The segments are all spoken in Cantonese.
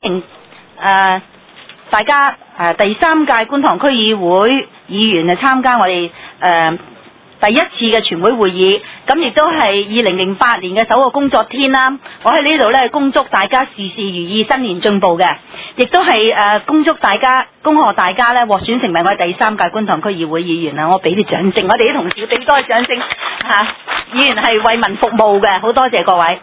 大家第3屆觀塘區議會議員參加我哋第一次嘅全會會議，咁亦都係2008年嘅首個工作天啦。我喺呢度咧恭祝大家事事如意，新年進步嘅，亦都係恭祝大家，恭賀大家咧獲選成為我哋第3屆觀塘區議會議員啊！我俾啲掌聲，我哋啲同事要俾多啲掌聲嚇。議員係為民服務嘅，好多謝各位。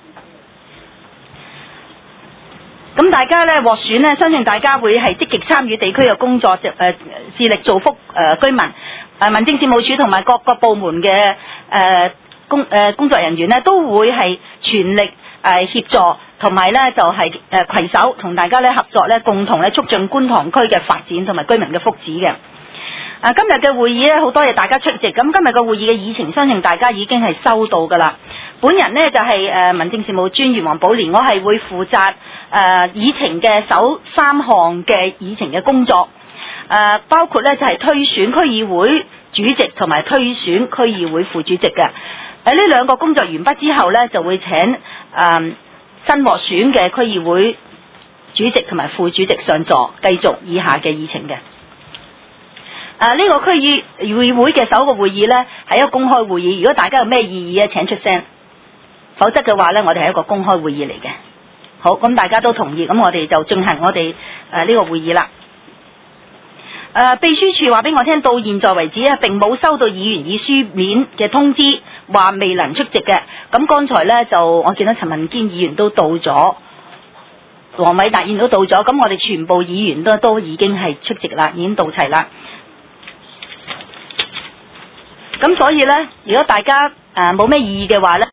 咁大家咧獲選咧，相信大家會係積極參與地區嘅工作，致力造福居民。民政事務處同埋各個部門嘅工作人員咧，都會係全力協助，同埋咧就係攜手同大家咧合作咧，共同咧促進觀塘區嘅發展同埋居民嘅福祉嘅。今日嘅會議咧，好多謝大家出席。咁今日嘅會議嘅議程，相信大家已經係收到㗎啦。本人呢，就係民政事務專員黃寶蓮，我係會負責議程嘅首3項嘅議程嘅工作，包括呢就係推選區議會主席同埋推選區議會副主席嘅。呢2個工作完畢之後呢，就會請新獲選嘅區議會主席同埋副主席上座，繼續以下嘅議程嘅。呢個區議會嘅首個會議呢，係一個公開會議，如果大家有咩異議咧，請出聲，否則嘅話呢，我哋係一個公開會議嚟嘅。好，咁大家都同意，咁我哋就進行我哋呢個會議啦。秘書處話俾我聽，到現在為止咧，並冇收到議員以書面嘅通知，話未能出席嘅。咁剛才呢，就我見到陳文堅議員都到咗，黃偉達議員都到咗，咁我哋全部議員都已經係出席啦，已經到齊啦。咁所以呢，如果大家冇咩異議嘅話呢。